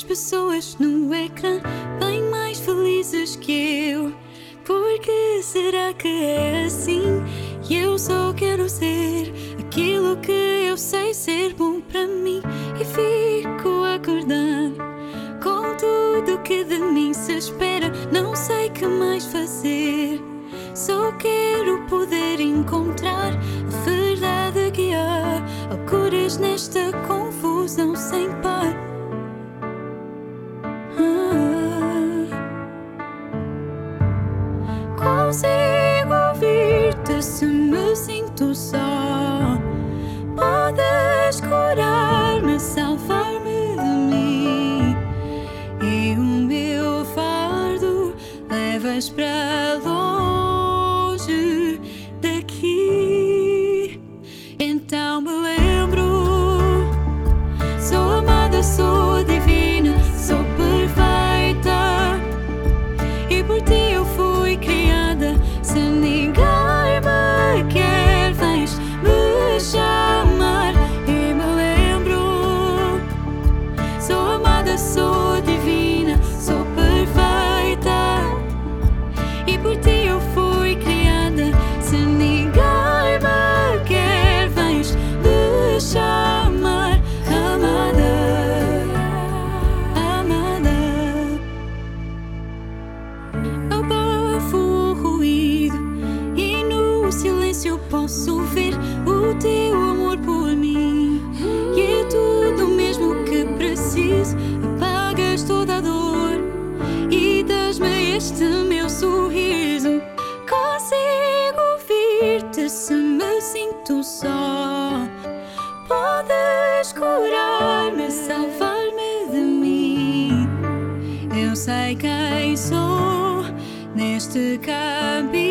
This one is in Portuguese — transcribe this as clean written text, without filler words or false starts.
as pessoas no ecrã bem mais felizes que eu. Por que será que é assim? E eu só quero ser aquilo que eu sei ser bom para mim. E fico acordado com tudo que de mim se espera. Não sei que mais fazer, só quero poder encontrar a verdade, guiar loucuras nesta confusão sem par. Consigo ouvir-te se me sinto só. Podes curar-me, salvar-me de mim. E o meu fardo levas para longe daqui. Então me lembro, sou amada, sou divina, sou perfeita. E por ti eu fui criada. Se ninguém me quer, vens me chamar. E me lembro, sou amada, sou divina, sou perfeita. E por ti eu fui criada. Se ninguém me quer, vens me chamar. Amada, amada. Abafo o ruído e no silêncio posso ver o teu amor por mim. E é tudo mesmo que preciso. Apagas toda a dor e dás-me este meu sorriso. Consigo ouvir-te se me sinto só. Podes curar-me, salvar-me de mim. Eu sei quem sou neste caminho.